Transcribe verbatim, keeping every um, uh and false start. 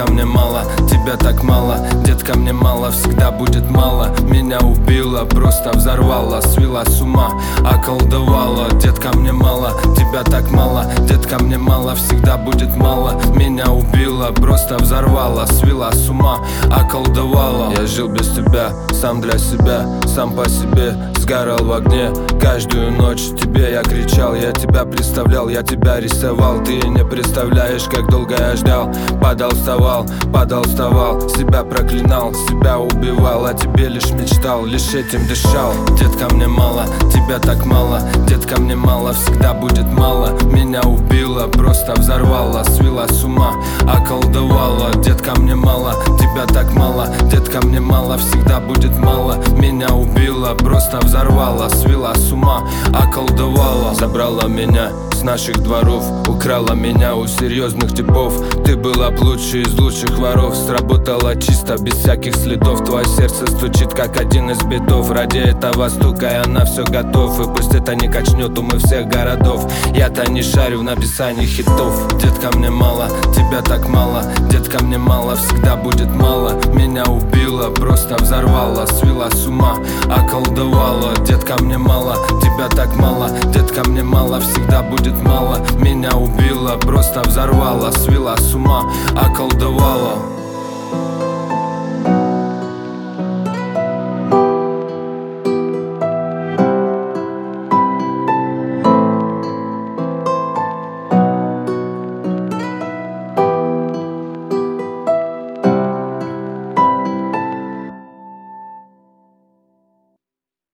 Детка, мне мало, тебя так мало. Детка, мне мало, всегда будет мало. Меня убила, просто взорвала, свела с ума, околдовала. Детка, мне мало, тебя так мало. Детка, мне мало, всегда будет мало. Меня убила, просто взорвала, свела с ума, околдовала. Я жил без тебя, сам для себя, сам по себе, сгорал в огне. Каждую ночь тебе я кричал, я тебя представлял, я тебя рисовал. Ты не представляешь, как долго я ждал. Падал, вставал, падал, вставал, себя проклинал, себя убивал, о тебе лишь мечтал, лишь этим дышал. Детка, мне мало, тебя так мало. Детка, мне мало, всегда будет мало. Меня убила, просто взорвала, свела с ума, околдовала. Детка, мне мало, тебя так мало. Детка, мне мало, всегда будет мало. Меня убила, просто взорвала, свела с ума, околдовала. Забрала меня с наших дворов, украла меня у серьезных типов. Ты была б лучшей из лучших воров. Сработала чисто, без всяких следов. Твое сердце стучит, как один из битов. Ради этого стука я на все готов. И пусть это не качнет умы всех городов. Я-то не шарю в написании хитов. Детка, мне мало, тебя так мало. Детка, мне мало, всегда будет мало. Меня убила, просто взорвала, свела с ума, околдовала. Детка, мне мало, тебя так мало. Детка, мне мало, всегда будет мало. Меня убила, просто взорвала, свела с ума, околдовала.